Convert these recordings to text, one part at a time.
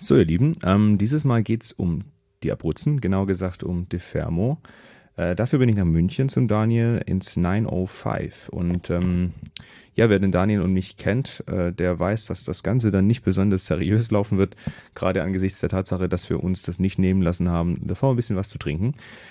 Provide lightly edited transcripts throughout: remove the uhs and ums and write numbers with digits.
So, ihr Lieben, dieses Mal geht's um die Abruzzen, genau gesagt um De Fermo. Dafür bin ich nach München zum Daniel ins 905. Und ja, wer den Daniel und mich kennt, der weiß, dass das Ganze dann nicht besonders seriös laufen wird, gerade angesichts der Tatsache, dass wir uns das nicht nehmen lassen haben, davor ein bisschen was zu trinken.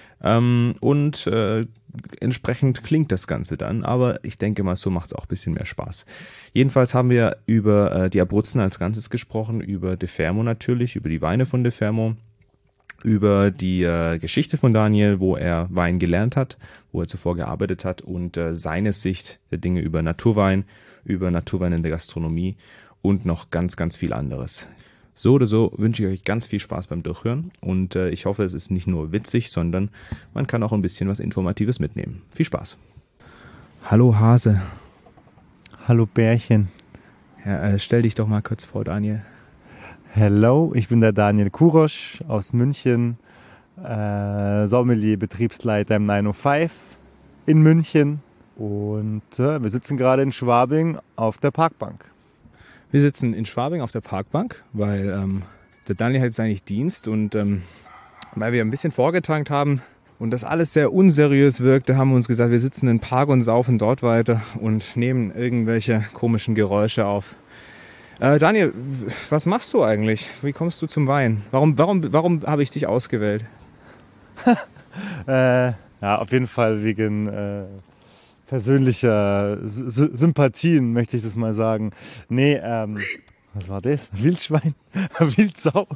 Entsprechend klingt das Ganze dann, aber ich denke mal, so macht es auch ein bisschen mehr Spaß. Jedenfalls haben wir über die Abruzzen als Ganzes gesprochen, über De Fermo natürlich, über die Weine von De Fermo, über die Geschichte von Daniel, wo er Wein gelernt hat, wo er zuvor gearbeitet hat und seine Sicht der Dinge über Naturwein in der Gastronomie und noch ganz, ganz viel anderes. So oder so wünsche ich euch ganz viel Spaß beim Durchhören und ich hoffe, es ist nicht nur witzig, sondern man kann auch ein bisschen was Informatives mitnehmen. Viel Spaß. Hallo Hase. Hallo Bärchen. Ja, stell dich doch mal kurz vor, Daniel. Hello, ich bin der Daniel Kurosch aus München, Sommelier, Betriebsleiter im 905 in München und wir sitzen gerade in Schwabing auf der Parkbank. Wir sitzen in Schwabing auf der Parkbank, weil der Daniel hat jetzt eigentlich Dienst und weil wir ein bisschen vorgetankt haben und das alles sehr unseriös wirkte, haben wir uns gesagt, wir sitzen im Park und saufen dort weiter und nehmen irgendwelche komischen Geräusche auf. Daniel, was machst du eigentlich? Wie kommst du zum Wein? Warum habe ich dich ausgewählt? Ja, auf jeden Fall wegen persönlicher Sympathien, möchte ich das mal sagen. Nee, was war das? Wildschwein? Wildsau?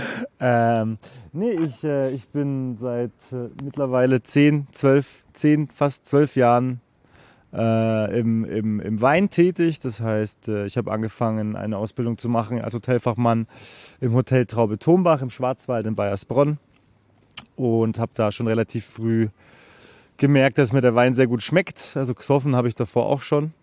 Ich bin seit mittlerweile fast 12 Jahren im Wein tätig. Das heißt, ich habe angefangen, eine Ausbildung zu machen als Hotelfachmann im Hotel Traube Tombach im Schwarzwald in Baiersbronn und habe da schon relativ früh gemerkt, dass mir der Wein sehr gut schmeckt. Also gesoffen habe ich davor auch schon,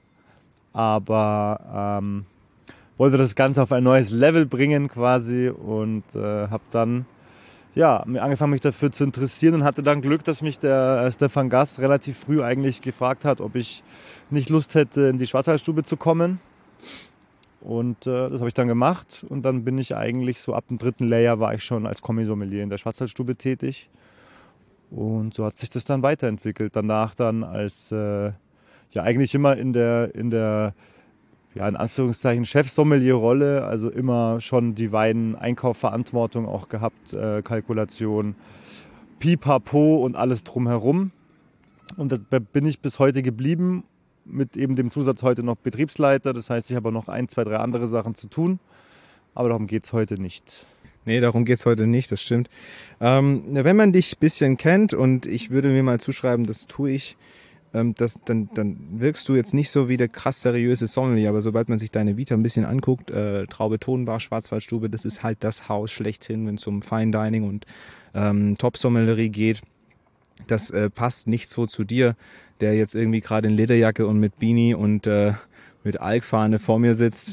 aber wollte das Ganze auf ein neues Level bringen quasi und habe dann angefangen, mich dafür zu interessieren und hatte dann Glück, dass mich der Stefan Gast relativ früh eigentlich gefragt hat, ob ich nicht Lust hätte, in die Schwarzwaldstube zu kommen. Und das habe ich dann gemacht und dann bin ich eigentlich so ab dem 3. Layer war ich schon als Kommis-Sommelier in der Schwarzwaldstube tätig. Und so hat sich das dann weiterentwickelt. Danach dann als eigentlich immer in der in Anführungszeichen Chef-Sommelier-Rolle, also immer schon die Wein-Einkaufverantwortung auch gehabt, Kalkulation, Pipapo und alles drumherum. Und da bin ich bis heute geblieben, mit eben dem Zusatz heute noch Betriebsleiter. Das heißt, ich habe noch 1, 2, 3 andere Sachen zu tun, aber darum geht es heute nicht. Nee, darum geht's heute nicht, das stimmt. Wenn man dich ein bisschen kennt und ich würde mir mal zuschreiben, das tue ich, dann wirkst du jetzt nicht so wie der krass seriöse Sommelier, aber sobald man sich deine Vita ein bisschen anguckt, Traube Tonbach, Schwarzwaldstube, das ist halt das Haus schlechthin, wenn es um Fine Dining und Top-Sommelerie geht. Das passt nicht so zu dir, der jetzt irgendwie gerade in Lederjacke und mit Beanie und mit Alkfahne vor mir sitzt.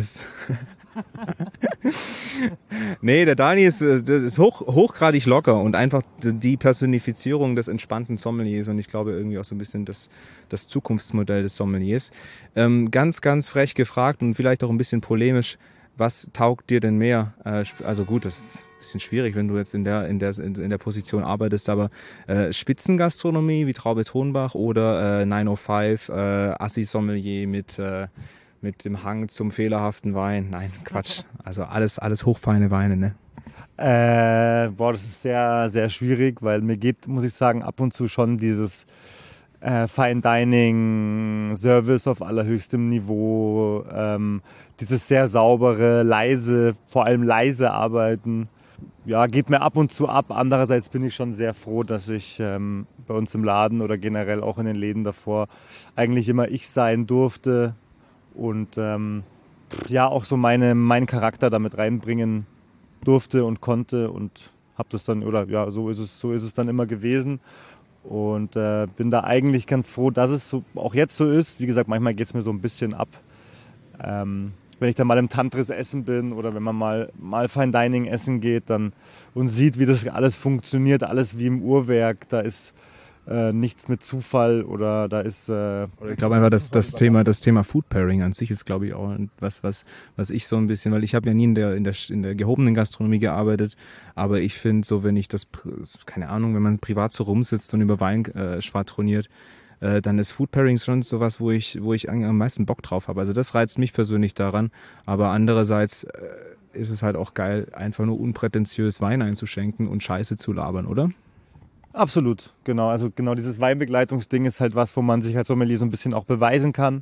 Nee, der Dani ist hochgradig locker und einfach die Personifizierung des entspannten Sommeliers und ich glaube irgendwie auch so ein bisschen das Zukunftsmodell des Sommeliers. Ganz, ganz frech gefragt und vielleicht auch ein bisschen polemisch, was taugt dir denn mehr? Also gut, das ist ein bisschen schwierig, wenn du jetzt in der Position arbeitest, aber Spitzengastronomie wie Traube Tonbach oder 905, Assi-Sommelier mit dem Hang zum fehlerhaften Wein. Nein, Quatsch. Also alles hochfeine Weine, ne? Das ist sehr, sehr schwierig, weil mir geht, muss ich sagen, ab und zu schon dieses Fine Dining, Service auf allerhöchstem Niveau, dieses sehr saubere, leise, vor allem leise Arbeiten. Ja, geht mir ab und zu ab. Andererseits bin ich schon sehr froh, dass ich bei uns im Laden oder generell auch in den Läden davor eigentlich immer ich sein durfte. Und auch so meinen Charakter damit reinbringen durfte und konnte und habe das dann, so ist es dann immer gewesen und bin da eigentlich ganz froh, dass es so, auch jetzt so ist. Wie gesagt, manchmal geht es mir so ein bisschen ab, wenn ich dann mal im Tantris essen bin oder wenn man mal Fine Dining essen geht dann und sieht, wie das alles funktioniert, alles wie im Uhrwerk, da ist nichts mit Zufall oder da ist... Ich glaube einfach, dass das Thema Food Pairing an sich ist, glaube ich, auch was ich so ein bisschen, weil ich habe ja nie in der gehobenen Gastronomie gearbeitet, aber ich finde so, wenn ich keine Ahnung, wenn man privat so rumsitzt und über Wein schwadroniert, dann ist Food Pairing schon sowas, wo ich am meisten Bock drauf habe. Also das reizt mich persönlich daran, aber andererseits ist es halt auch geil, einfach nur unprätentiös Wein einzuschenken und Scheiße zu labern, oder? Absolut, genau. Also genau dieses Weinbegleitungsding ist halt was, wo man sich als Sommelier so ein bisschen auch beweisen kann.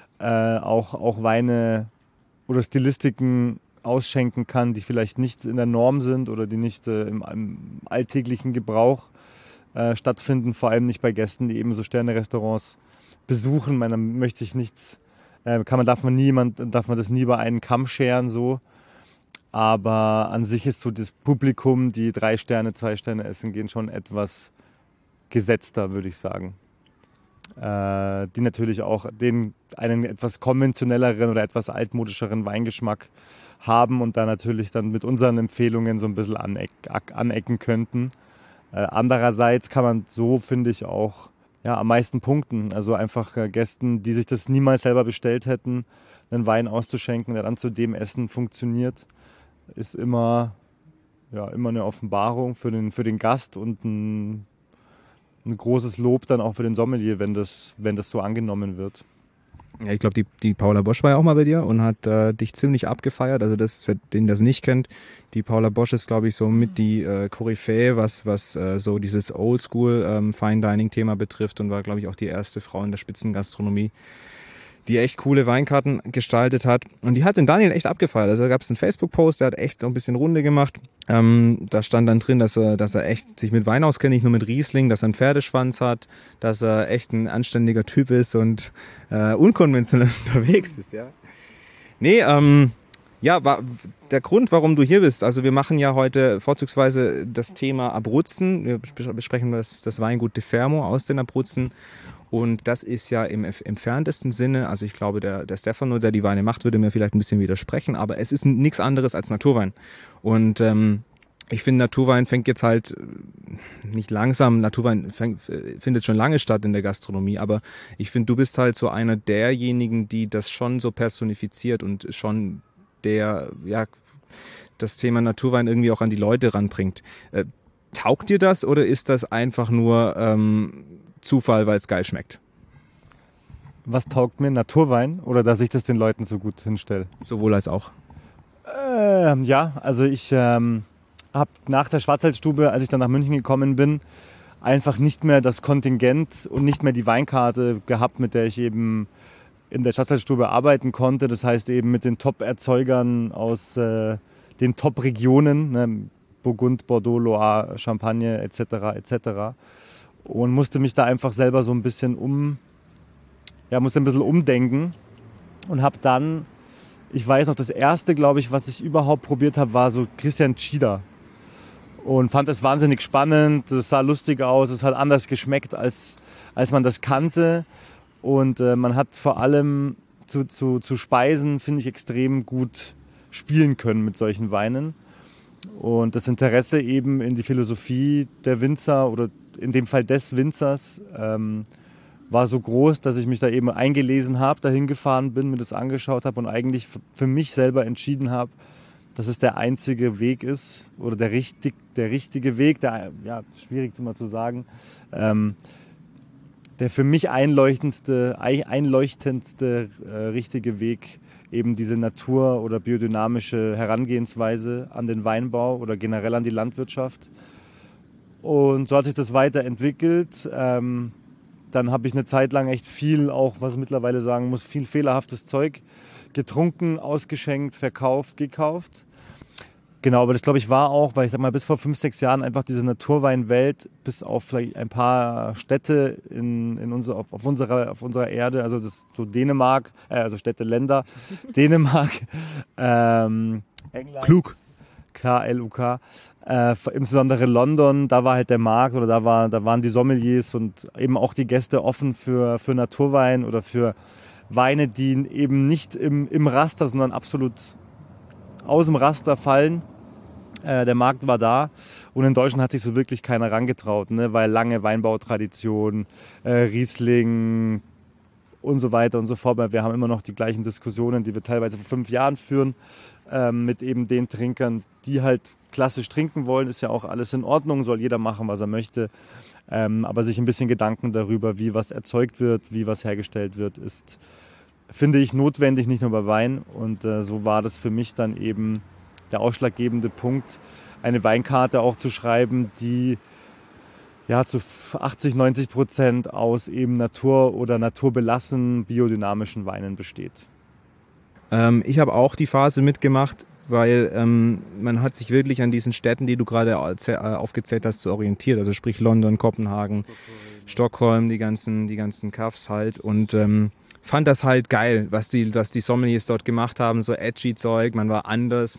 Auch Weine oder Stilistiken ausschenken kann, die vielleicht nicht in der Norm sind oder die nicht im alltäglichen Gebrauch stattfinden. Vor allem nicht bei Gästen, die eben so Sterne-Restaurants besuchen. Da möchte ich nichts, darf man das nie über einen Kamm scheren so. Aber an sich ist so das Publikum, die 3 Sterne, 2 Sterne essen gehen, schon etwas gesetzter, würde ich sagen. Die natürlich auch einen etwas konventionelleren oder etwas altmodischeren Weingeschmack haben und da natürlich dann mit unseren Empfehlungen so ein bisschen anecken könnten. Andererseits kann man so, finde ich, auch am meisten punkten. Also einfach Gästen, die sich das niemals selber bestellt hätten, einen Wein auszuschenken, der dann zu dem Essen funktioniert, ist immer eine Offenbarung für den Gast und ein großes Lob dann auch für den Sommelier, wenn das so angenommen wird. Ja, ich glaube, die Paula Bosch war ja auch mal bei dir und hat dich ziemlich abgefeiert. Also für den das nicht kennt, die Paula Bosch ist, glaube ich, so mit die Koryphäe, was so dieses Oldschool Fine Dining Thema betrifft und war, glaube ich, auch die erste Frau in der Spitzengastronomie, die echt coole Weinkarten gestaltet hat. Und die hat den Daniel echt abgefeiert. Also da gab es einen Facebook-Post, der hat echt ein bisschen Runde gemacht. Da stand dann drin, dass er echt sich mit Wein auskennt, nicht nur mit Riesling, dass er einen Pferdeschwanz hat, dass er echt ein anständiger Typ ist und unkonventionell unterwegs ist. Ja. Nee, der Grund, warum du hier bist, also wir machen ja heute vorzugsweise das Thema Abruzzen. Wir besprechen das Weingut De Fermo aus den Abruzzen. Und das ist ja im entferntesten Sinne, also ich glaube, der Stefano, der die Weine macht, würde mir vielleicht ein bisschen widersprechen, aber es ist nichts anderes als Naturwein. Und ich finde, Naturwein fängt jetzt halt nicht langsam, Naturwein findet schon lange statt in der Gastronomie, aber ich finde, du bist halt so einer derjenigen, die das schon so personifiziert und schon das Thema Naturwein irgendwie auch an die Leute ranbringt. Taugt dir das oder ist das einfach nur Zufall, weil es geil schmeckt? Was taugt mir? Naturwein oder dass ich das den Leuten so gut hinstelle? Sowohl als auch. Also ich habe nach der Schwarzwaldstube, als ich dann nach München gekommen bin, einfach nicht mehr das Kontingent und nicht mehr die Weinkarte gehabt, mit der ich eben in der Schwarzwaldstube arbeiten konnte. Das heißt eben mit den Top-Erzeugern aus den Top-Regionen, ne? Burgund, Bordeaux, Loire, Champagne etc. etc. Und musste mich da einfach selber so ein bisschen umdenken und habe dann, ich weiß noch, das erste, glaube ich, was ich überhaupt probiert habe, war so Christian Tschida und fand das wahnsinnig spannend, das sah lustig aus, es hat anders geschmeckt, als man das kannte und man hat vor allem zu Speisen, finde ich, extrem gut spielen können mit solchen Weinen. Und das Interesse eben in die Philosophie der Winzer oder in dem Fall des Winzers war so groß, dass ich mich da eben eingelesen habe, dahin gefahren bin, mir das angeschaut habe und eigentlich für mich selber entschieden habe, dass es der einzige Weg ist oder der richtige Weg, schwierig immer zu sagen, der für mich einleuchtendste richtige Weg, eben diese Natur- oder biodynamische Herangehensweise an den Weinbau oder generell an die Landwirtschaft. Und so hat sich das weiterentwickelt. Dann habe ich eine Zeit lang echt viel, auch was ich mittlerweile sagen muss, viel fehlerhaftes Zeug getrunken, ausgeschenkt, verkauft, gekauft. Genau, aber das glaube ich war auch, weil ich sag mal, bis vor 5, 6 Jahren einfach diese Naturweinwelt, bis auf vielleicht ein paar Städte auf unserer Erde, also das so Dänemark, also Städte, Länder, Dänemark, England, Klug. KLUK, insbesondere London, da war halt der Markt oder da waren die Sommeliers und eben auch die Gäste offen für Naturwein oder für Weine, die eben nicht im Raster, sondern absolut aus dem Raster fallen. Der Markt war da und in Deutschland hat sich so wirklich keiner rangetraut, ne? Weil lange Weinbautradition, Riesling und so weiter und so fort. Weil wir haben immer noch die gleichen Diskussionen, die wir teilweise vor 5 Jahren führen, mit eben den Trinkern, die halt klassisch trinken wollen. Ist ja auch alles in Ordnung, soll jeder machen, was er möchte. Aber sich ein bisschen Gedanken darüber, wie was erzeugt wird, wie was hergestellt wird, ist, finde ich, notwendig, nicht nur bei Wein. Und so war das für mich dann eben der ausschlaggebende Punkt, eine Weinkarte auch zu schreiben, die ja zu 80-90% aus eben Natur- oder naturbelassen biodynamischen Weinen besteht. Ich habe auch die Phase mitgemacht, weil man hat sich wirklich an diesen Städten, die du gerade aufgezählt hast, orientiert. Also sprich London, Kopenhagen, Stockholm, die ganzen Cafés halt. Und fand das halt geil, was die Sommeliers dort gemacht haben, so edgy Zeug. Man war anders,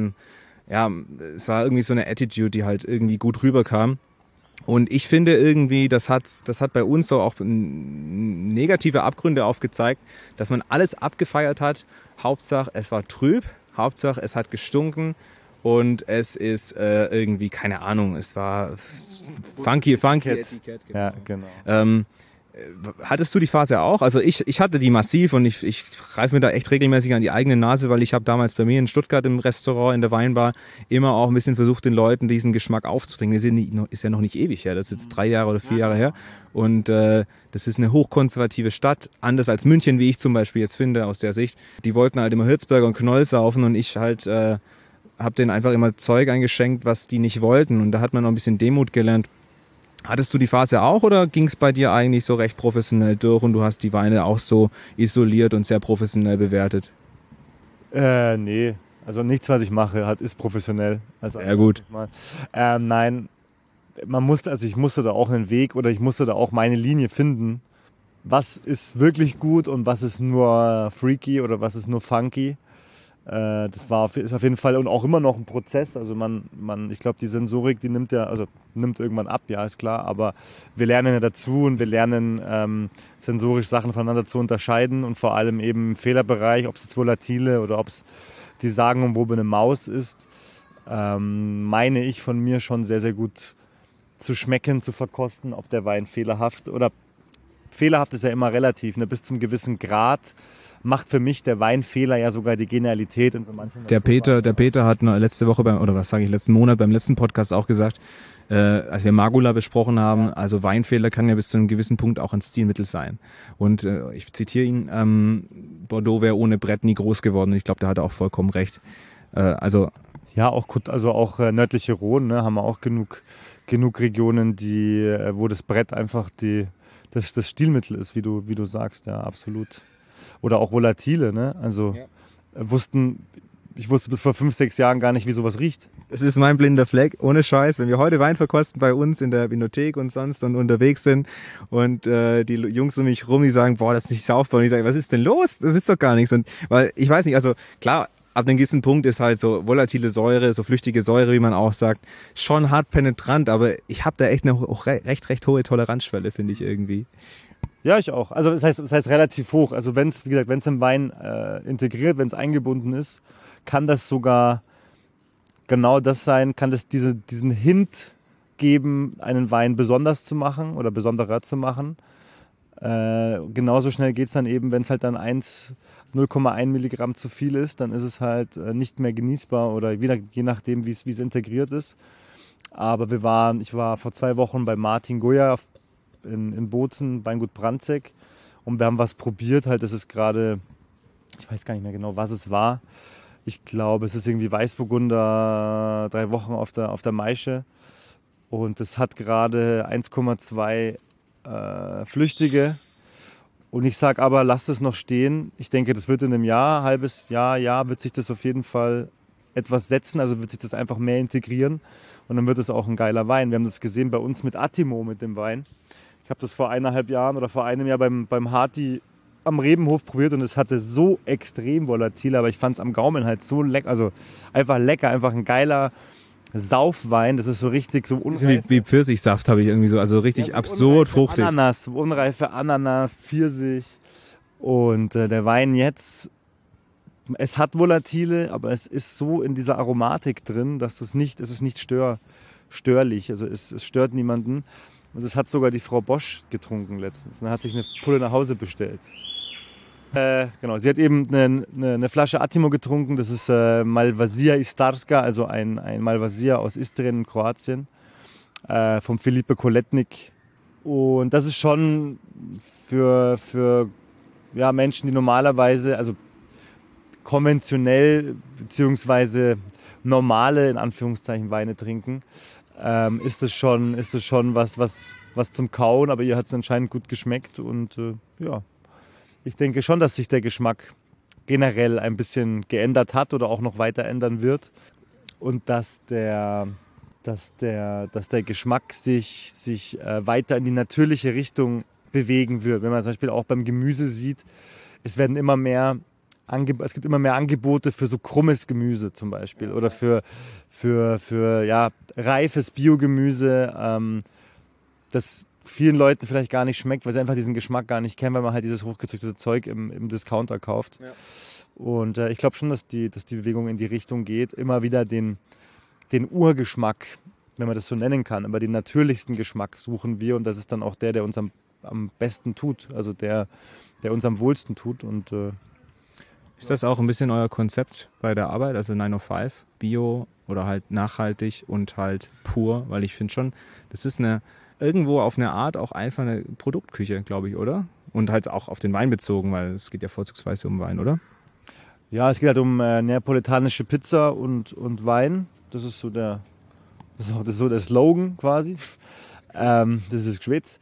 es war irgendwie so eine Attitude, die halt irgendwie gut rüberkam. Und ich finde irgendwie, das hat bei uns so auch negative Abgründe aufgezeigt, dass man alles abgefeiert hat. Hauptsache, es war trüb. Hauptsache, es hat gestunken. Und es ist irgendwie, keine Ahnung, es war funky Etikett. Genau. Ja, genau. Hattest du die Phase auch? Also ich hatte die massiv und ich greife mir da echt regelmäßig an die eigene Nase, weil ich habe damals bei mir in Stuttgart im Restaurant, in der Weinbar, immer auch ein bisschen versucht, den Leuten diesen Geschmack aufzudringen. Das ist ja noch nicht ewig her, das ist jetzt 3 Jahre oder 4 Jahre her. Und das ist eine hochkonservative Stadt, anders als München, wie ich zum Beispiel jetzt finde, aus der Sicht. Die wollten halt immer Hirzberger und Knoll saufen und ich halt habe denen einfach immer Zeug eingeschenkt, was die nicht wollten. Und da hat man noch ein bisschen Demut gelernt. Hattest du die Phase auch oder ging es bei dir eigentlich so recht professionell durch und du hast die Weine auch so isoliert und sehr professionell bewertet? Nee, also nichts, was ich mache, ist professionell. Also sehr gut. Nein, ich musste da auch einen Weg oder ich musste da auch meine Linie finden. Was ist wirklich gut und was ist nur freaky oder was ist nur funky? Das ist auf jeden Fall und auch immer noch ein Prozess. Also ich glaube, die Sensorik, die nimmt irgendwann ab, ja, ist klar. Aber wir lernen ja dazu und wir lernen sensorisch Sachen voneinander zu unterscheiden und vor allem eben im Fehlerbereich, ob es jetzt volatile oder ob es die sagenumwobene Maus ist, meine ich von mir schon sehr, sehr gut zu schmecken, zu verkosten, ob der Wein fehlerhaft ist ja immer relativ, ne, bis zum gewissen Grad. Macht für mich der Weinfehler ja sogar die Genialität in so manchen. Der Peter hat letzten Monat beim letzten Podcast auch gesagt, als wir Magula besprochen haben, also Weinfehler kann ja bis zu einem gewissen Punkt auch ein Stilmittel sein. Und ich zitiere ihn, Bordeaux wäre ohne Brett nie groß geworden und ich glaube, da hat er auch vollkommen recht. Ja, auch nördliche Rhone, ne, haben wir auch genug Regionen, wo das Brett einfach das Stilmittel ist, wie du sagst, ja, absolut. Oder auch Volatile, ne? Also ich wusste bis vor 5, 6 Jahren gar nicht, wie sowas riecht. Das ist mein blinder Fleck, ohne Scheiß. Wenn wir heute Wein verkosten bei uns in der Vinothek und sonst und unterwegs sind und die Jungs um mich rum, die sagen, boah, das ist nicht saufbar. Und ich sage, was ist denn los? Das ist doch gar nichts. Und weil ich weiß nicht, also klar, ab einem gewissen Punkt ist halt so volatile Säure, so flüchtige Säure, wie man auch sagt, schon hart penetrant, aber ich habe da echt eine recht hohe Toleranzschwelle, finde ich irgendwie. Ja, ich auch. Also das heißt relativ hoch. Also wenn es im Wein integriert, wenn es eingebunden ist, kann das sogar genau das sein, kann das diesen Hint geben, einen Wein besonders zu machen oder besonderer zu machen. Genauso schnell geht es dann eben, wenn es halt dann 0,1 Milligramm zu viel ist, dann ist es halt nicht mehr genießbar oder je nachdem, wie es integriert ist. Aber ich war vor 2 Wochen bei Martin Goya in Bozen, Weingut Brandzeck, und wir haben was probiert, halt, das ist gerade, ich weiß gar nicht mehr genau, was es war. Ich glaube, es ist irgendwie Weißburgunder, 3 Wochen auf der Maische, und es hat gerade 1,2 Flüchtige, und ich sage aber, lasst es noch stehen. Ich denke, das wird in einem halbes Jahr, wird sich das auf jeden Fall etwas setzen, also wird sich das einfach mehr integrieren und dann wird es auch ein geiler Wein. Wir haben das gesehen bei uns mit Attimo, mit dem Wein. Ich habe das vor 1,5 Jahren oder vor einem Jahr beim Harti am Rebenhof probiert und es hatte so extrem volatil, aber ich fand es am Gaumen halt so lecker, also einfach lecker, einfach ein geiler Saufwein, das ist so richtig so unreif. Wie Pfirsichsaft habe ich irgendwie so, also richtig, ja, so absurd fruchtig. Unreife Ananas, Pfirsich, und der Wein jetzt, es hat Volatile, aber es ist so in dieser Aromatik drin, dass es ist nicht störlich. Also es stört niemanden. Und das hat sogar die Frau Bosch getrunken letztens. Und hat sich eine Pulle nach Hause bestellt. Genau, sie hat eben eine Flasche Attimo getrunken. Das ist Malvasia Istarska, also ein Malvasia aus Istrien in Kroatien, vom Filipe Koletnik. Und das ist schon für ja, Menschen, die normalerweise, also konventionell bzw. normale, in Anführungszeichen, Weine trinken, ist es schon was zum Kauen, aber ihr hat es anscheinend gut geschmeckt und ja, ich denke schon, dass sich der Geschmack generell ein bisschen geändert hat oder auch noch weiter ändern wird und dass der Geschmack sich weiter in die natürliche Richtung bewegen wird. Wenn man zum Beispiel auch beim Gemüse sieht, es gibt immer mehr Angebote für so krummes Gemüse zum Beispiel oder für ja, reifes Biogemüse, das vielen Leuten vielleicht gar nicht schmeckt, weil sie einfach diesen Geschmack gar nicht kennen, weil man halt dieses hochgezüchtete Zeug im Discounter kauft. Ja. Und ich glaube schon, dass die Bewegung in die Richtung geht, immer wieder den Urgeschmack, wenn man das so nennen kann, aber den natürlichsten Geschmack suchen wir und das ist dann auch der uns am besten tut, also der uns am wohlsten tut. Und ist das auch ein bisschen euer Konzept bei der Arbeit, also 905, Bio oder halt nachhaltig und halt pur, weil ich finde schon, das ist irgendwo auf eine Art auch einfach eine Produktküche, glaube ich, oder? Und halt auch auf den Wein bezogen, weil es geht ja vorzugsweise um Wein, oder? Ja, es geht halt um neapolitanische Pizza und Wein. Das ist so der Slogan quasi. Das ist Schweiz.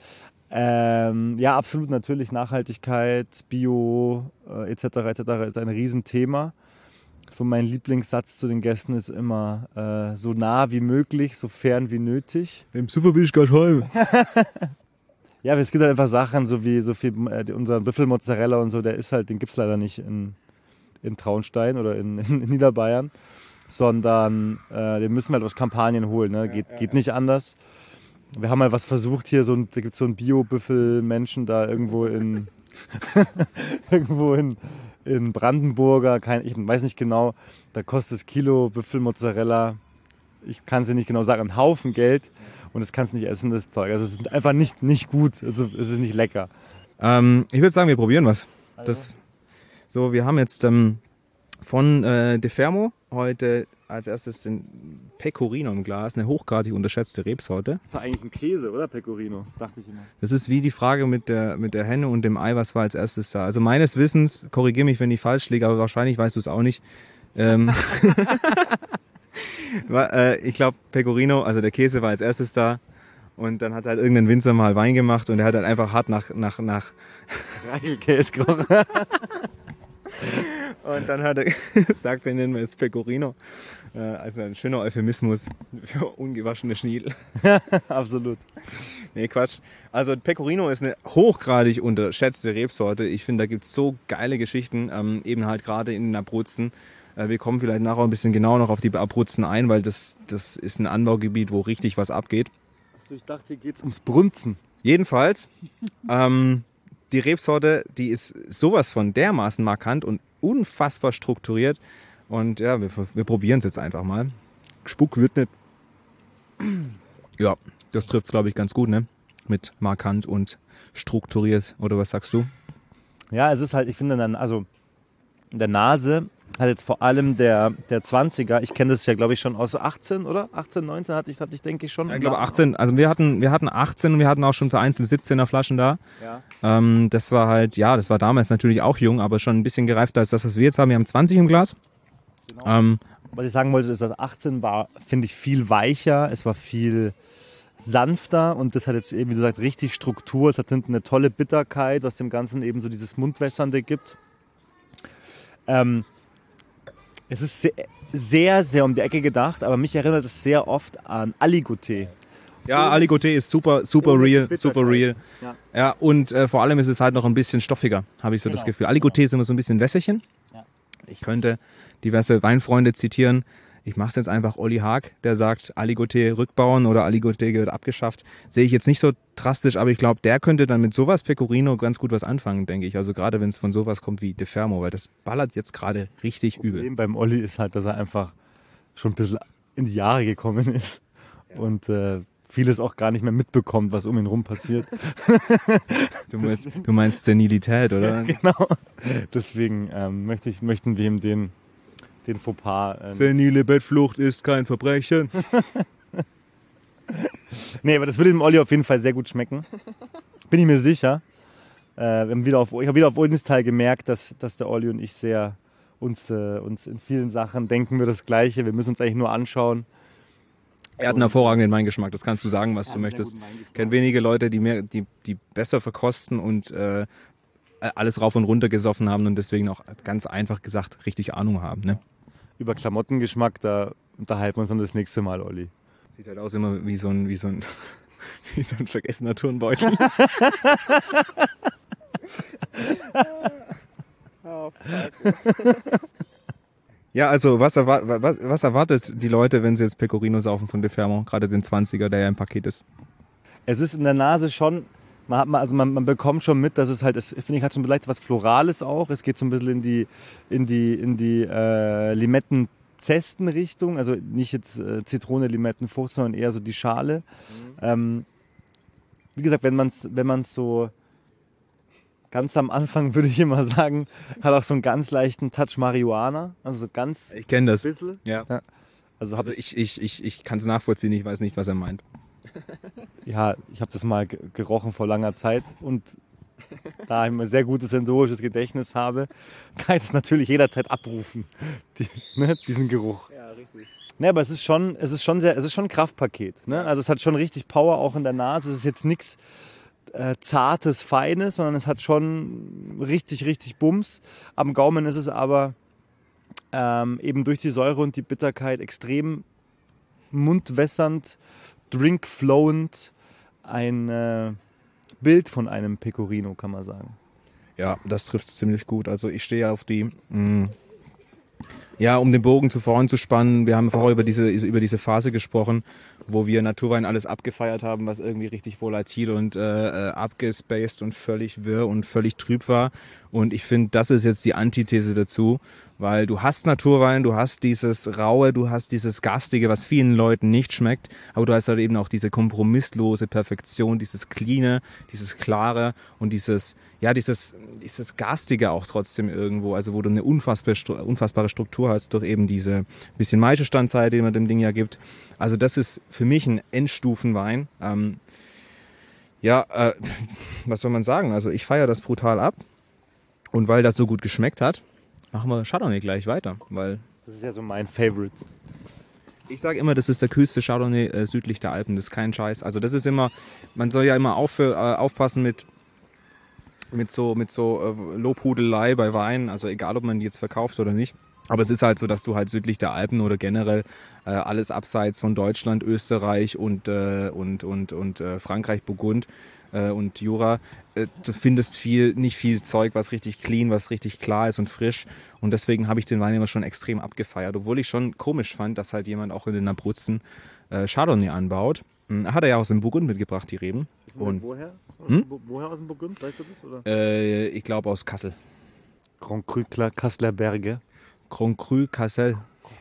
Ja, absolut natürlich. Nachhaltigkeit, Bio etc. ist ein Riesenthema. So mein Lieblingssatz zu den Gästen ist immer so nah wie möglich, so fern wie nötig. Im Super will ich gar nicht heim. Ja, es gibt halt einfach Sachen, so wie unser Büffelmozzarella und so, den gibt es leider nicht in Traunstein oder in Niederbayern, sondern den müssen wir halt aus Kampanien holen. Ne? Geht nicht anders. Wir haben mal was versucht hier, da gibt es so einen Bio-Büffel-Menschen da irgendwo in Brandenburger, ich weiß nicht genau, da kostet das Kilo Büffelmozzarella, ich kann es dir nicht genau sagen, einen Haufen Geld und das kannst du nicht essen, das Zeug. Also es ist einfach nicht gut, also es ist nicht lecker. Ich würde sagen, wir probieren was. Also. Wir haben jetzt von De Fermo heute als erstes den Pecorino im Glas, eine hochgradig unterschätzte Rebsorte. Das war eigentlich ein Käse, oder Pecorino? Dachte ich immer. Das ist wie die Frage mit der Henne und dem Ei, was war als erstes da. Also meines Wissens, korrigiere mich, wenn ich falsch liege, aber wahrscheinlich weißt du es auch nicht. Ich glaube, Pecorino, also der Käse war als erstes da. Und dann hat halt irgendein Winzer mal Wein gemacht und der hat halt einfach hart nach Reichelkäse gerochen. Und dann hat er gesagt, den nennen wir jetzt Pecorino. Also ein schöner Euphemismus für ungewaschene Schniedel. Absolut. Nee, Quatsch. Also Pecorino ist eine hochgradig unterschätzte Rebsorte. Ich finde, da gibt es so geile Geschichten, eben halt gerade in den Abruzzen. Wir kommen vielleicht nachher ein bisschen genauer noch auf die Abruzzen ein, weil das ist ein Anbaugebiet, wo richtig was abgeht. Also ich dachte, hier geht es ums Brunzen. Jedenfalls, die Rebsorte, die ist sowas von dermaßen markant und unfassbar strukturiert. Und ja, wir probieren es jetzt einfach mal. Spuck wird nicht. Ja, das trifft es, glaube ich, ganz gut, ne? Mit markant und strukturiert. Oder was sagst du? Ja, es ist halt, ich finde dann, also in der Nase hat jetzt vor allem der 20er, ich kenne das ja, glaube ich, schon aus 18, oder? 18, 19 hatte ich denke ich, schon. Ja, ich glaube 18, also wir hatten 18 und wir hatten auch schon vereinzelt 17er Flaschen da. Ja. Das war halt, ja, das war damals natürlich auch jung, aber schon ein bisschen gereifter als das, was wir jetzt haben. Wir haben 20 im Glas. Genau. Was ich sagen wollte, ist, dass 18 war, finde ich, viel weicher, es war viel sanfter und das hat jetzt eben, wie du sagst, richtig Struktur. Es hat hinten eine tolle Bitterkeit, was dem Ganzen eben so dieses Mundwässernde gibt. Es ist sehr, sehr um die Ecke gedacht, aber mich erinnert es sehr oft an Aligoté. Ja, Aligoté ist super real, super real. Ja, und vor allem ist es halt noch ein bisschen stoffiger, habe ich so das Gefühl. Aligoté ist immer so ein bisschen Wässerchen. Ja. Ich könnte diverse Weinfreunde zitieren. ich mache es jetzt einfach Olli Haag, der sagt, Aligoté rückbauen oder Aligoté gehört abgeschafft. Sehe ich jetzt nicht so drastisch, aber ich glaube, der könnte dann mit sowas Pecorino ganz gut was anfangen, denke ich. Also gerade wenn es von sowas kommt wie De Fermo, weil das ballert jetzt gerade richtig übel. Problem beim Olli ist halt, dass er einfach schon ein bisschen in die Jahre gekommen ist und vieles auch gar nicht mehr mitbekommt, was um ihn rum passiert. Du meinst Senilität, oder? Ja, genau. Deswegen möchten wir ihm den Fauxpas. Senile Bettflucht ist kein Verbrechen. Nee, aber das würde dem Olli auf jeden Fall sehr gut schmecken. Bin ich mir sicher. Ich habe wieder auf Oldens Teil gemerkt, dass der Olli und ich sehr uns in vielen Sachen denken wir das Gleiche. Wir müssen uns eigentlich nur anschauen. Er hat einen hervorragenden Weingeschmack, das kannst du sagen, was du möchtest. Ich kenne wenige Leute, die besser verkosten und alles rauf und runter gesoffen haben und deswegen auch ganz einfach gesagt richtig Ahnung haben. Ne? Über Klamottengeschmack, da unterhalten wir uns dann das nächste Mal, Olli. Sieht halt aus immer wie so ein vergessener Turnbeutel. Oh, fuck. Ja, also was erwartet die Leute, wenn sie jetzt Pecorino saufen von De Fermo, gerade den 20er, der ja im Paket ist? Es ist in der Nase schon, man bekommt schon mit, dass es halt, finde ich, hat schon vielleicht was Florales auch. Es geht so ein bisschen in die Limettenzesten-Richtung, also nicht jetzt Zitrone, Limettenfrucht, sondern eher so die Schale. Wie gesagt, wenn man es so ganz am Anfang, würde ich immer sagen, hat auch so einen ganz leichten Touch Marihuana. Also so ganz. Ich kenne das. Bisschen. Ja. Also ich kann es nachvollziehen, ich weiß nicht, was er meint. Ja, ich habe das mal gerochen vor langer Zeit und da ich ein sehr gutes sensorisches Gedächtnis habe, kann ich das natürlich jederzeit abrufen, diesen Geruch. Ja, richtig. Ne, aber es ist schon ein Kraftpaket. Ne? Also es hat schon richtig Power auch in der Nase. Es ist jetzt nichts Zartes, Feines, sondern es hat schon richtig, richtig Bums. Am Gaumen ist es aber eben durch die Säure und die Bitterkeit extrem mundwässernd, drinkflowend, ein Bild von einem Pecorino, kann man sagen. Ja, das trifft es ziemlich gut. Also ich stehe auf die, um den Bogen zu vorn zu spannen. Wir haben vorher über diese Phase gesprochen, wo wir Naturwein alles abgefeiert haben, was irgendwie richtig volatil und abgespaced und völlig wirr und völlig trüb war. Und ich finde, das ist jetzt die Antithese dazu, weil du hast Naturwein, du hast dieses Raue, du hast dieses Gastige, was vielen Leuten nicht schmeckt, aber du hast halt eben auch diese kompromisslose Perfektion, dieses Cleane, dieses Klare und dieses Garstige auch trotzdem irgendwo, also wo du eine unfassbare Struktur hast durch eben diese bisschen Maischestandzeit, die man dem Ding ja gibt. Also das ist für mich ein Endstufenwein. Was soll man sagen? Also ich feiere das brutal ab und weil das so gut geschmeckt hat, machen wir Chardonnay gleich weiter, weil das ist ja so mein Favorite. Ich sage immer, das ist der kühlste Chardonnay südlich der Alpen, das ist kein Scheiß. Also das ist immer, man soll ja immer aufpassen mit so Lobhudelei bei Wein, also egal, ob man die jetzt verkauft oder nicht. Aber es ist halt so, dass du halt südlich der Alpen oder generell alles abseits von Deutschland, Österreich und Frankreich, Burgund und Jura, du findest nicht viel Zeug, was richtig clean, was richtig klar ist und frisch. Und deswegen habe ich den Wein immer schon extrem abgefeiert, obwohl ich schon komisch fand, dass halt jemand auch in den Abruzzen Chardonnay anbaut. Hat er ja aus dem Burgund mitgebracht, die Reben. Und woher? Woher aus dem Burgund, weißt du das? Oder? Ich glaube aus Kassel. Grand Cru Kasseler Berge. Grand Cru Kassel.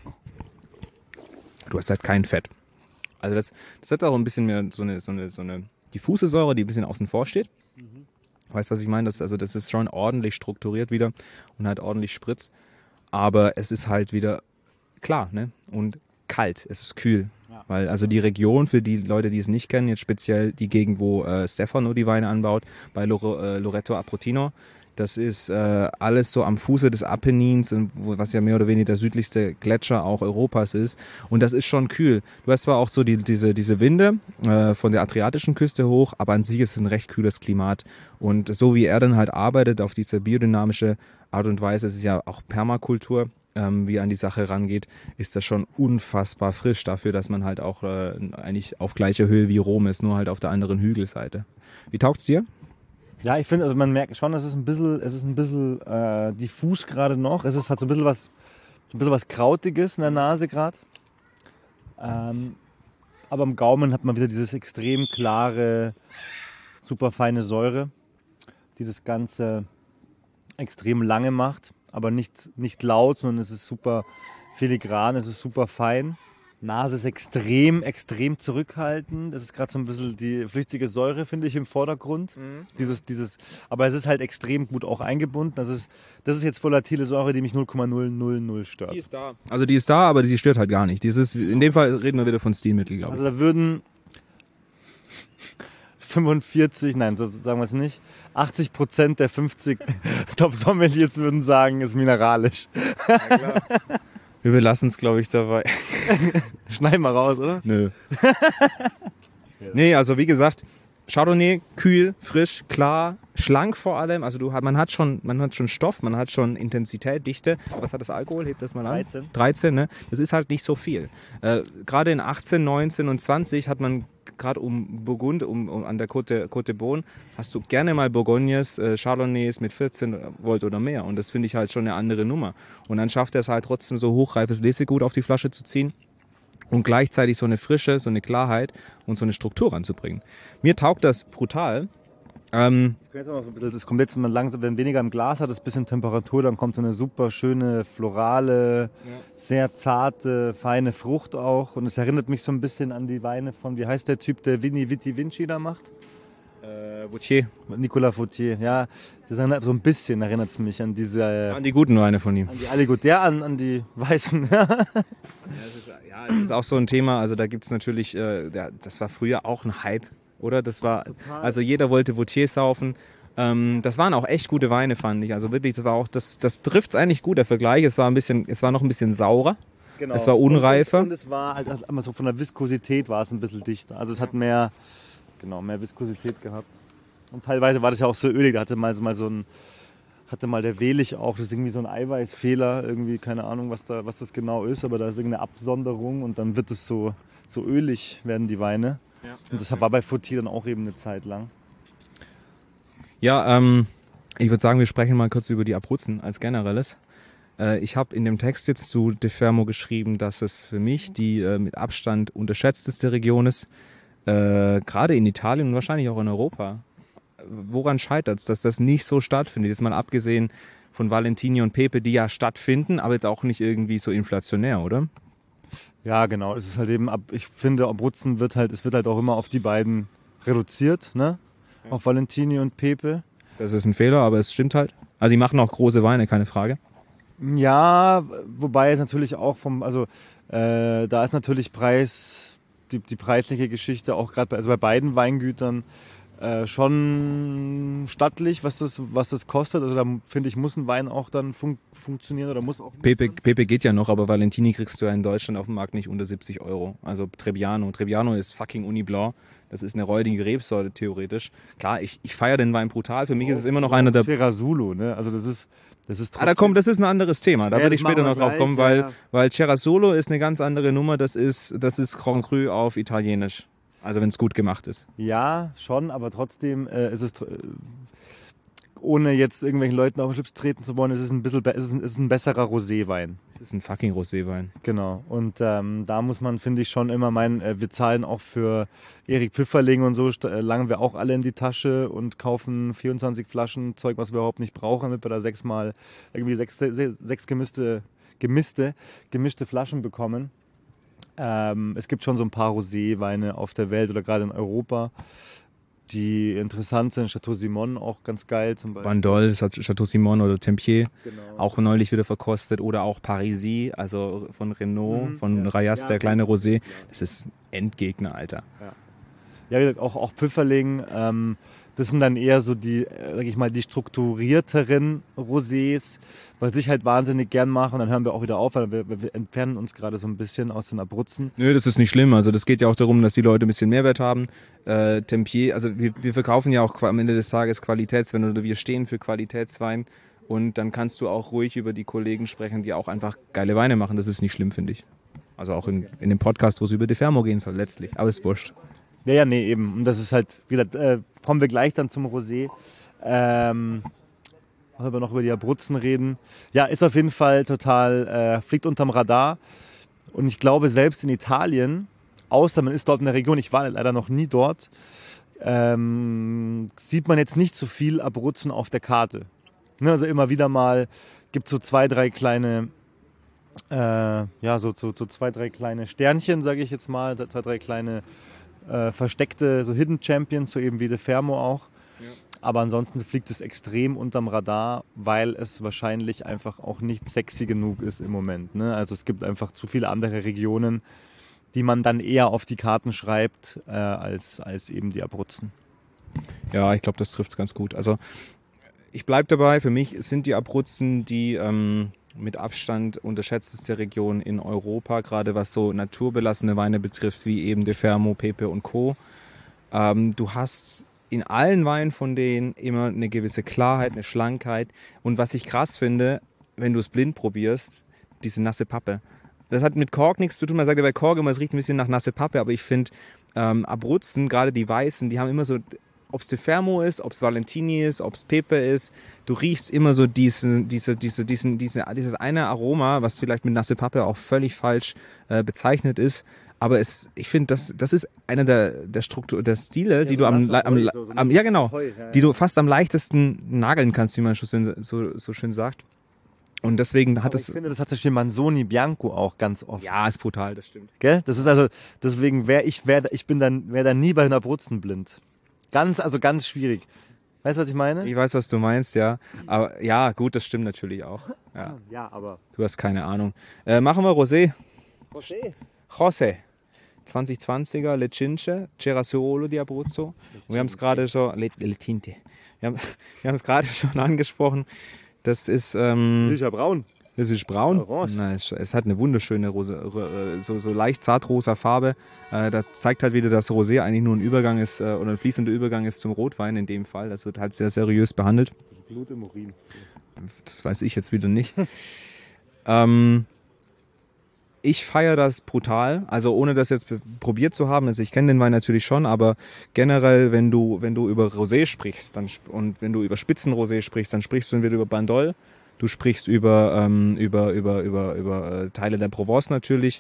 Du hast halt kein Fett. Also das hat auch ein bisschen mehr so eine diffuse Säure, die ein bisschen außen vor steht. Weißt du, was ich meine? Das ist schon ordentlich strukturiert wieder und halt ordentlich Spritz. Aber es ist halt wieder klar, ne? Und kalt. Es ist kühl. Ja. Weil also die Region, für die Leute, die es nicht kennen, jetzt speziell die Gegend, wo Stefano die Weine anbaut, bei Loreto Aprutino, das ist alles so am Fuße des Apennins, was ja mehr oder weniger der südlichste Gletscher auch Europas ist. Und das ist schon kühl. Du hast zwar auch so diese Winde von der adriatischen Küste hoch, aber an sich ist es ein recht kühles Klimat. Und so wie er dann halt arbeitet auf diese biodynamische Art und Weise, es ist ja auch Permakultur, wie er an die Sache rangeht, ist das schon unfassbar frisch dafür, dass man halt auch eigentlich auf gleicher Höhe wie Rom ist, nur halt auf der anderen Hügelseite. Wie taugt's dir? Ja, ich finde, also man merkt schon, es ist ein bisschen diffus gerade noch. Hat so ein bisschen was Krautiges in der Nase gerade. Aber im Gaumen hat man wieder dieses extrem klare, super feine Säure, die das Ganze extrem lange macht, aber nicht laut, sondern es ist super filigran, es ist super fein. Nase ist extrem zurückhaltend. Das ist gerade so ein bisschen die flüchtige Säure, finde ich, im Vordergrund. Aber es ist halt extrem gut auch eingebunden. Das ist jetzt volatile Säure, die mich 0,000 stört. Die ist da. Also die ist da, aber sie stört halt gar nicht. In dem Fall reden wir wieder von Stilmittel, glaube ich. Also da würden 45, nein, so sagen wir es nicht, 80% der 50 Top-Sommeliers würden sagen, ist mineralisch. Ja, klar. Wir belassen es, glaube ich, dabei. Schneiden wir raus, oder? Nö. Nee, also wie gesagt, Chardonnay, kühl, frisch, klar, schlank vor allem. Also man hat schon Stoff, man hat schon Intensität, Dichte. Was hat das Alkohol? Hebt das mal an. 13, ne? Das ist halt nicht so viel. Gerade in 18, 19 und 20 hat man gerade um Burgund, an der Côte de Beaune, hast du gerne mal Bourgognes, Chardonnays mit 14 Volt oder mehr. Und das finde ich halt schon eine andere Nummer. Und dann schafft er es halt trotzdem so hochreifes Lesegut auf die Flasche zu ziehen und gleichzeitig so eine Frische, so eine Klarheit und so eine Struktur ranzubringen. Mir taugt das brutal. Das kommt jetzt, wenn man langsam, wenn weniger im Glas hat, ist ein bisschen Temperatur, dann kommt so eine super schöne, florale, sehr zarte, feine Frucht auch. Und es erinnert mich so ein bisschen an die Weine von, wie heißt der Typ, der Viti Vinci da macht? Vautier. Nicolas Vautier, ja. Das erinnert, so ein bisschen erinnert es mich an diese... An die guten Weine von ihm. An die Aligot, an die weißen. Es ist auch so ein Thema, also da gibt es natürlich, das war früher auch ein Hype. Oder? Das war, also jeder wollte Vautier saufen. Das waren auch echt gute Weine, fand ich. Also wirklich, das trifft es eigentlich gut, der Vergleich. Es war noch ein bisschen saurer. Genau. Es war unreifer. Und es war halt, also so von der Viskosität war es ein bisschen dichter. Also es hat mehr Viskosität gehabt. Und teilweise war das ja auch so ölig. Da hatte mal der Wehlich auch, das ist irgendwie so ein Eiweißfehler, irgendwie, keine Ahnung, was das genau ist, aber da ist irgendeine Absonderung und dann wird es so ölig, werden die Weine. Ja, und das war bei Vautier dann auch eben eine Zeit lang. Ja, ich würde sagen, wir sprechen mal kurz über die Abruzzen als generelles. Ich habe in dem Text jetzt zu De Fermo geschrieben, dass es für mich die mit Abstand unterschätzteste Region ist, gerade in Italien und wahrscheinlich auch in Europa. Woran scheitert es, dass das nicht so stattfindet? Jetzt mal abgesehen von Valentini und Pepe, die ja stattfinden, aber jetzt auch nicht irgendwie so inflationär, oder? Ja, genau. Es ist halt eben, ich finde, Abruzzen wird halt auch immer auf die beiden reduziert, ne? Ja. Auf Valentini und Pepe. Das ist ein Fehler, aber es stimmt halt. Also die machen auch große Weine, keine Frage. Ja, wobei es natürlich auch da ist natürlich die preisliche Geschichte auch gerade bei beiden Weingütern schon stattlich, was das kostet. Also da finde ich, muss ein Wein auch dann funktionieren oder muss auch. Pepe geht ja noch, aber Valentini kriegst du ja in Deutschland auf dem Markt nicht unter 70 €. Also Trebbiano ist fucking Uni Blanc. Das ist eine räudige Rebsorte theoretisch. Klar, ich feiere den Wein brutal. Für mich ist es immer noch einer der... Cerasulo, ne? Also das ist trotzdem... das ist ein anderes Thema. Da würde ich später noch drauf kommen, weil Cerasulo ist eine ganz andere Nummer. Das ist Grand Cru auf Italienisch. Also wenn es gut gemacht ist. Ja, schon, aber trotzdem ist es, ohne jetzt irgendwelchen Leuten auf den Schlips treten zu wollen, ist es ein besserer Roséwein. Es ist ein fucking Roséwein. Genau. Und da muss man, finde ich, schon immer wir zahlen auch für Erik Pfifferling und so, langen wir auch alle in die Tasche und kaufen 24 Flaschen Zeug, was wir überhaupt nicht brauchen, damit wir da sechs gemischte Flaschen bekommen. Es gibt schon so ein paar Roséweine auf der Welt oder gerade in Europa, die interessant sind. Chateau Simon auch ganz geil zum Beispiel. Bandol, Chateau Simon oder Tempier, genau. Auch neulich wieder verkostet. Oder auch Parisis, also von Renault, von Rayas, der kleine Rosé. Das ist Endgegner, Alter. Ja, wie gesagt, auch Pfifferling. Das sind dann eher so die strukturierteren Rosés, was ich halt wahnsinnig gern mache. Und dann hören wir auch wieder auf, weil wir entfernen uns gerade so ein bisschen aus den Abruzzen. Nö, das ist nicht schlimm. Also das geht ja auch darum, dass die Leute ein bisschen Mehrwert haben. Tempier, also wir verkaufen ja auch am Ende des Tages Qualitätswein oder wir stehen für Qualitätswein. Und dann kannst du auch ruhig über die Kollegen sprechen, die auch einfach geile Weine machen. Das ist nicht schlimm, finde ich. Also auch in dem Podcast, wo es über De Fermo gehen soll, letztlich. Aber ist wurscht. Ja, nee, eben. Und das ist halt, wie gesagt, kommen wir gleich dann zum Rosé. Wollen wir noch über die Abruzzen reden? Ja, ist auf jeden Fall total, fliegt unterm Radar. Und ich glaube, selbst in Italien, außer man ist dort in der Region, ich war leider noch nie dort, sieht man jetzt nicht so viel Abruzzen auf der Karte. Ne, also immer wieder mal gibt es so 2, 3 kleine, so 2, 3 kleine Sternchen, sage ich jetzt mal, 2, 3 kleine versteckte, so Hidden Champions, so eben wie De Fermo auch. Ja. Aber ansonsten fliegt es extrem unterm Radar, weil es wahrscheinlich einfach auch nicht sexy genug ist im Moment. Ne? Also es gibt einfach zu viele andere Regionen, die man dann eher auf die Karten schreibt, als eben die Abruzzen. Ja, ich glaube, das trifft es ganz gut. Also ich bleibe dabei, für mich sind die Abruzzen die mit Abstand unterschätzteste Region in Europa, gerade was so naturbelassene Weine betrifft, wie eben De Fermo, Pepe und Co. Du hast in allen Weinen von denen immer eine gewisse Klarheit, eine Schlankheit. Und was ich krass finde, wenn du es blind probierst, diese nasse Pappe. Das hat mit Kork nichts zu tun. Man sagt ja bei Kork immer, es riecht ein bisschen nach nasse Pappe, aber ich finde Abruzzen, gerade die Weißen, die haben immer so, ob es De Fermo ist, ob es Valentini ist, ob es Pepe ist, du riechst immer so dieses eine Aroma, was vielleicht mit nasse Pappe auch völlig falsch bezeichnet ist. Aber ich finde, das ist einer der Stile, die du die du fast am leichtesten nageln kannst, wie man so schön sagt. Und deswegen hat es. Ich finde, das hat zum Beispiel Manzoni Bianco auch ganz oft. Ja, ist brutal, das stimmt. Gell? Das ist also, deswegen wäre dann nie bei den Abruzzen blind. Ganz schwierig. Weißt du, was ich meine? Ich weiß, was du meinst, ja. Aber ja, gut, das stimmt natürlich auch. Ja, ja, aber. Du hast keine Ahnung. Machen wir Rosé. José. 2020er Lechinche, Cerasuolo di Abruzzo. Und wir haben es gerade schon. Le Tinte. Wir haben es gerade schon angesprochen. Das ist. Das ist ja braun. Das ist braun. Orange. Na, es hat eine wunderschöne so leicht zartrosa Farbe. Da zeigt halt wieder, dass Rosé eigentlich nur ein Übergang ist oder ein fließender Übergang ist zum Rotwein in dem Fall. Das wird halt sehr seriös behandelt. Blut im Urin. Das weiß ich jetzt wieder nicht. Ich feiere das brutal, also ohne das jetzt probiert zu haben. Also ich kenne den Wein natürlich schon, aber generell, wenn du über Rosé sprichst und wenn du über Spitzenrosé sprichst, dann sprichst du entweder über Bandol, du sprichst über Teile der Provence natürlich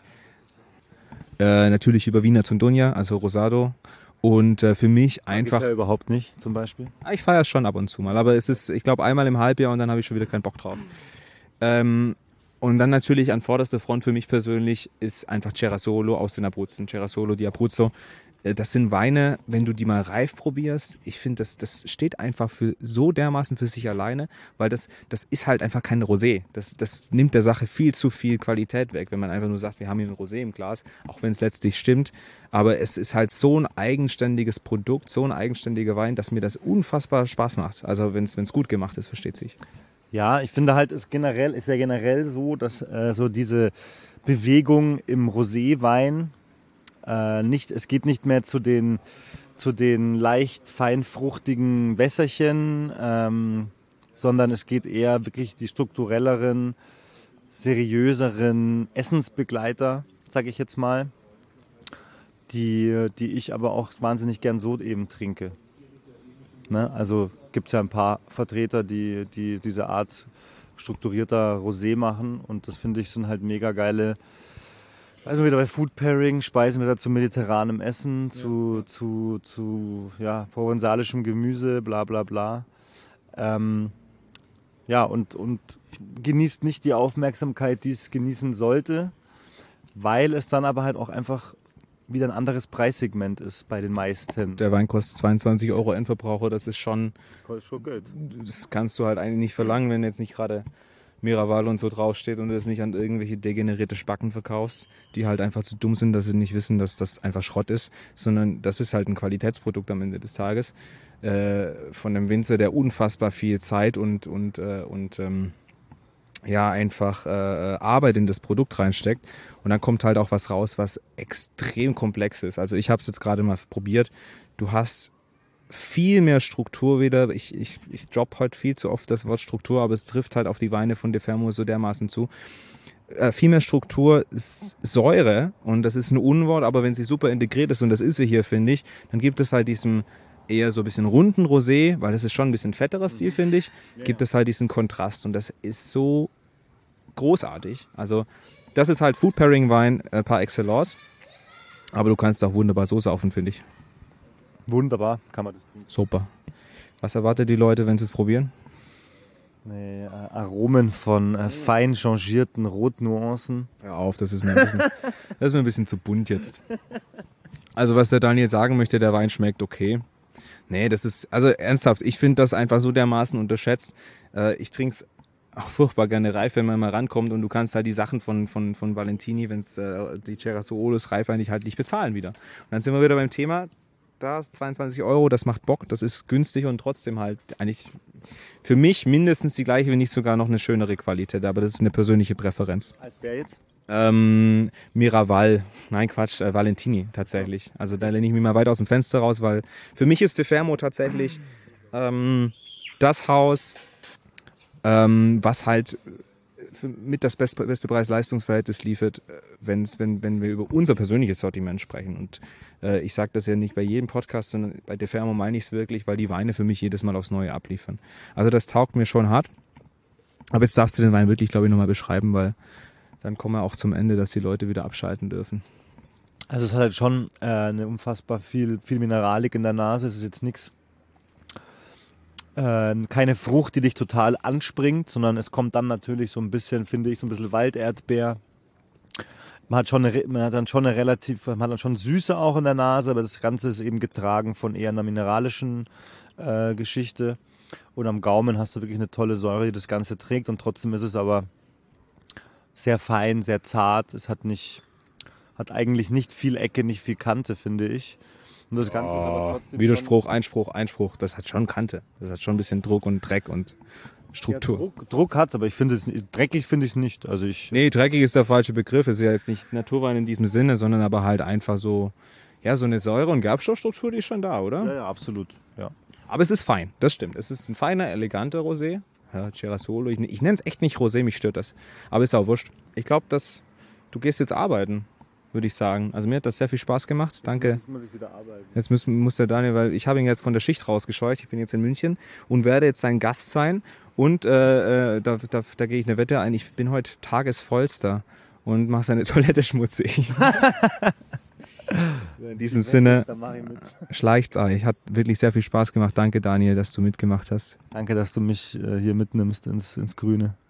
über Wiener Tondonia, also Rosado. Und für mich einfach. Ich ja überhaupt nicht, zum Beispiel. Ich feiere es schon ab und zu mal, aber es ist, ich glaube, einmal im Halbjahr und dann habe ich schon wieder keinen Bock drauf. Und dann natürlich an vorderster Front für mich persönlich ist einfach Cerasuolo aus den Abruzzen, Cerasuolo di Abruzzo. Das sind Weine, wenn du die mal reif probierst, ich finde, das steht einfach so dermaßen für sich alleine, weil das ist halt einfach kein Rosé. Das nimmt der Sache viel zu viel Qualität weg, wenn man einfach nur sagt, wir haben hier ein Rosé im Glas, auch wenn es letztlich stimmt. Aber es ist halt so ein eigenständiges Produkt, so ein eigenständiger Wein, dass mir das unfassbar Spaß macht. Also wenn es gut gemacht ist, versteht sich. Ja, ich finde halt, ist ja generell so, dass so diese Bewegung im Roséwein es geht nicht mehr zu den leicht feinfruchtigen Wässerchen, sondern es geht eher wirklich die strukturelleren, seriöseren Essensbegleiter, sage ich jetzt mal, die ich aber auch wahnsinnig gern so eben trinke. Ne? Also gibt es ja ein paar Vertreter, die diese Art strukturierter Rosé machen und das finde ich sind halt mega geile. Also wieder bei Food Pairing, Speisen wieder zu mediterranem Essen, zu provenzalischem Gemüse, bla bla bla. Und genießt nicht die Aufmerksamkeit, die es genießen sollte, weil es dann aber halt auch einfach wieder ein anderes Preissegment ist bei den meisten. Der Wein kostet 22 Euro Endverbraucher, das ist schon Geld. Das kannst du halt eigentlich nicht verlangen, wenn jetzt nicht gerade Miraval und so draufsteht und du das nicht an irgendwelche degenerierte Spacken verkaufst, die halt einfach zu dumm sind, dass sie nicht wissen, dass das einfach Schrott ist, sondern das ist halt ein Qualitätsprodukt am Ende des Tages von einem Winzer, der unfassbar viel Zeit und Arbeit in das Produkt reinsteckt und dann kommt halt auch was raus, was extrem komplex ist. Also ich habe es jetzt gerade mal probiert, du hast viel mehr Struktur wieder. Ich droppe heute viel zu oft das Wort Struktur, aber es trifft halt auf die Weine von De Fermo so dermaßen zu. Viel mehr Struktur, Säure, und das ist ein Unwort, aber wenn sie super integriert ist, und das ist sie hier, finde ich, dann gibt es halt diesem eher so ein bisschen runden Rosé, weil das ist schon ein bisschen fetterer Stil, finde ich, gibt es halt diesen Kontrast und das ist so großartig. Also Das ist halt Food Pairing Wein par excellence. Aber du kannst auch wunderbar so saufen, finde ich. Wunderbar, kann man das trinken. Super. Was erwartet die Leute, wenn sie es probieren? Nee, Aromen von fein changierten Rotnuancen. Hör auf, das ist mir ein bisschen zu bunt jetzt. Also was der Daniel sagen möchte, der Wein schmeckt okay. Nee, das ist, also ernsthaft, ich finde das einfach so dermaßen unterschätzt. Ich trinke es auch furchtbar gerne reif, wenn man mal rankommt und du kannst halt die Sachen von Valentini, wenn es die Cerasuolos reif eigentlich halt nicht bezahlen wieder. Und dann sind wir wieder beim Thema, da ist 22 €, das macht Bock, das ist günstig und trotzdem halt eigentlich für mich mindestens die gleiche, wenn nicht sogar noch eine schönere Qualität, aber das ist eine persönliche Präferenz. Als wer jetzt? Miraval, nein Quatsch, Valentini tatsächlich. Also da lehne ich mich mal weit aus dem Fenster raus, weil für mich ist De Fermo tatsächlich das Haus, was halt mit das beste Preis-Leistungs-Verhältnis liefert, wenn wir über unser persönliches Sortiment sprechen. Und ich sage das ja nicht bei jedem Podcast, sondern bei De Fermo meine ich es wirklich, weil die Weine für mich jedes Mal aufs Neue abliefern. Also das taugt mir schon hart. Aber jetzt darfst du den Wein wirklich, glaube ich, nochmal beschreiben, weil dann kommen wir auch zum Ende, dass die Leute wieder abschalten dürfen. Also es hat halt schon eine unfassbar viel Mineralik in der Nase. Es ist jetzt nichts, keine Frucht, die dich total anspringt, sondern es kommt dann natürlich so ein bisschen, finde ich, so ein bisschen Walderdbeer. Man hat dann schon Süße auch in der Nase, aber das Ganze ist eben getragen von eher einer mineralischen Geschichte. Und am Gaumen hast du wirklich eine tolle Säure, die das Ganze trägt, und trotzdem ist es aber sehr fein, sehr zart. Es hat eigentlich nicht viel Ecke, nicht viel Kante, finde ich. Und das Ganze ist aber trotzdem Widerspruch, Einspruch, das hat schon Kante. Das hat schon ein bisschen Druck und Dreck und Struktur. Ja, Druck hat, aber ich finde dreckig finde ich es nicht. Also nee, dreckig ist der falsche Begriff. Es ist ja jetzt nicht Naturwein in diesem Sinne, sondern aber halt einfach so, ja, so eine Säure- und Gerbstoffstruktur, die ist schon da, oder? Ja, absolut. Ja. Aber es ist fein, das stimmt. Es ist ein feiner, eleganter Rosé. Ja, Cerasuolo. Ich nenne es echt nicht Rosé, mich stört das. Aber ist auch wurscht. Ich glaube, du gehst jetzt arbeiten, würde ich sagen. Also mir hat das sehr viel Spaß gemacht. Danke. Jetzt muss ich wieder arbeiten. Jetzt muss der Daniel, weil ich habe ihn jetzt von der Schicht rausgescheucht. Ich bin jetzt in München und werde jetzt sein Gast sein. Und da gehe ich eine Wette ein. Ich bin heute tagesvollster und mache seine Toilette schmutzig. In diesem Sinne, schleicht's euch. Hat wirklich sehr viel Spaß gemacht. Danke, Daniel, dass du mitgemacht hast. Danke, dass du mich hier mitnimmst ins Grüne.